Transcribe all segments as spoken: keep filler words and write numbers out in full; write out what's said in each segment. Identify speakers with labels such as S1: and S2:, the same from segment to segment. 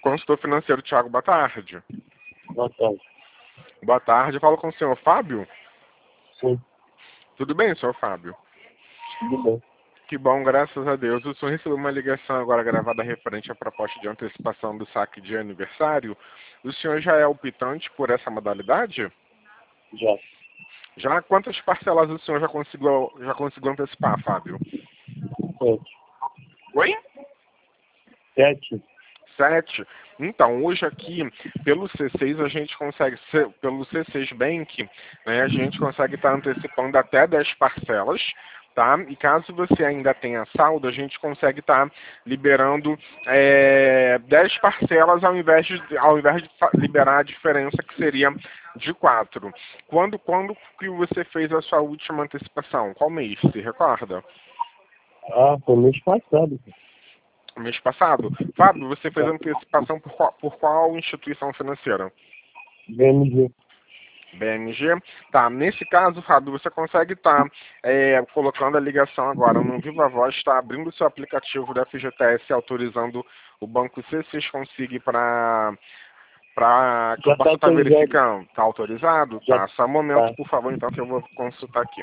S1: Consultor financeiro, Thiago, boa tarde.
S2: Boa tarde.
S1: Boa tarde, falo com o senhor Fábio?
S2: Sim,
S1: Tudo bem, senhor Fábio?
S2: tudo bem.
S1: Que bom, graças a Deus. O senhor recebeu uma ligação agora gravada referente à proposta de antecipação do saque de aniversário. O senhor já é optante por essa modalidade?
S2: Já.
S1: Já? Quantas parcelas o senhor já conseguiu, já conseguiu antecipar, Fábio?
S2: Sete.
S1: Oi?
S2: Sete?
S1: Sete. Então, hoje aqui, pelo C seis, a gente consegue, pelo C seis Bank, né, a gente consegue estar antecipando até dez parcelas, tá? E caso você ainda tenha saldo, a gente consegue estar liberando é, dez parcelas ao invés de, ao invés de liberar a diferença que seria de quatro. Quando, quando que você fez a sua última antecipação? Qual mês, se recorda?
S2: Ah, foi mês passado.
S1: Mês passado. Fábio, você fez a antecipação por qual, por qual instituição financeira?
S2: B M G.
S1: B M G. Tá, nesse caso, Fábio, você consegue estar é, colocando a ligação agora no Viva Voz, está abrindo o seu aplicativo da F G T S, autorizando o banco C seis Consig para para que
S2: Já
S1: eu possa
S2: tá
S1: estar
S2: autorizado.
S1: verificando. Tá autorizado?
S2: Já
S1: Tá, só um momento,
S2: tá.
S1: por favor, então, que eu vou consultar aqui.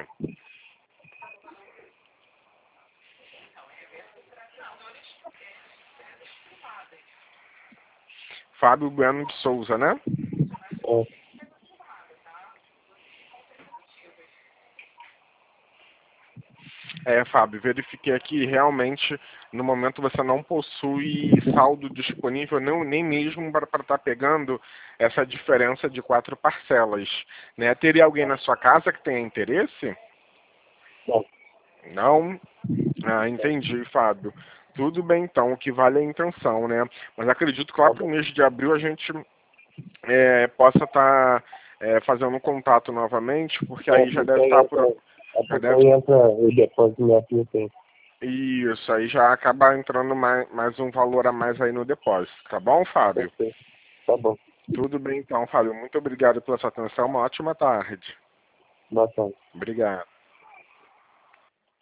S1: Fábio Bueno de Souza, né?
S2: É.
S1: É, Fábio, verifiquei aqui, realmente, no momento você não possui saldo disponível, não, nem mesmo para estar pegando essa diferença de quatro parcelas, né? Teria alguém na sua casa que tenha interesse?
S2: Não.
S1: Não? Ah, entendi, Fábio. Tudo bem, então, o que vale é a intenção, né? Mas acredito que lá
S2: Tá
S1: para o
S2: bom.
S1: mês de abril a gente é, possa estar é, fazendo um contato novamente, porque
S2: É,
S1: aí já
S2: porque
S1: deve
S2: aí
S1: estar por...
S2: entra, é
S1: Já
S2: porque
S1: deve
S2: aí entra o depósito no F G T.
S1: Isso, aí já acaba entrando mais, mais um valor a mais aí no depósito, tá bom, Fábio?
S2: Perfeito. Tá bom.
S1: Tudo bem então, Fábio. Muito obrigado pela sua atenção. Uma ótima tarde.
S2: Boa tarde.
S1: Obrigado.